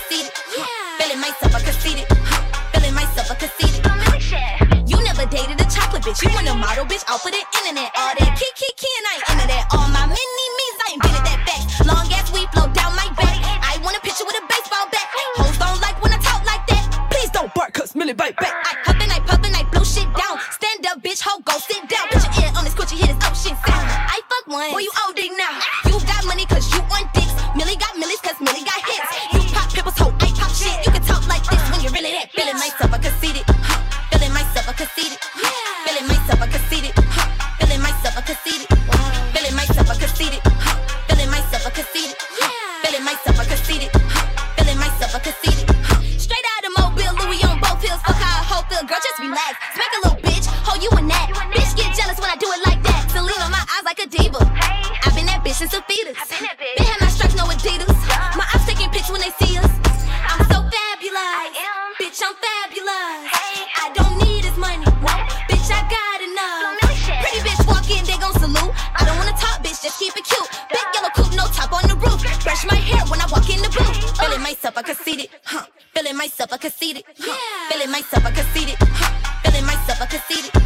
conceited. Feeling myself, I conceited. Feeling myself, I conceited. You never dated a chocolate bitch. You want a model bitch out for the internet. All that kiki and I ain't into that. All my mini-me's, I ain't been at that back. Long ass weed flow down my back. I want a picture with a baseball bat. Hoes don't like when I talk like that. Please don't bark, cause Millie bite back. I huffin', I puffin', I blow shit down. Stand up, bitch, ho, go sit down. Put your ear on this coochie, hit his up shit sound. I fuck one, boy, you old dick now. You got money cause you on dicks. Millie got millies cause Millie got hits. You pop pimples, ho, I pop shit. You can talk like this when you're really that. Feeling myself, I conceited. Feeling myself, I conceited. Feeling myself, I conceited. Feeling myself, I conceited. Feeling myself, I conceited. Feeling myself, I conceited. Feeling myself, I conceited. Feeling myself, I conceited. Straight out of Mobile, Louis on both hills. Fuck how a hoe feel, girl, just relax. Smack a little bitch, ho, you and that. Bitch get jealous when I do it like that. Celine on my eyes like a diva. I've been that bitch since a fetus. Been had my stripes, no Adidas. My eyes taking pics when they see us. I'm so fabulous. Bitch, I'm fabulous. I don't need his money. Bitch, I got enough. Pretty bitch walk in, they gon' salute. I don't wanna talk, bitch, just keep it cute. Big yellow coupe, no top on the roof. Brush my hair when I walk in the booth. Feeling myself, I conceited. Feeling myself, I conceited. Feeling myself, I conceited. Feeling myself, I conceited.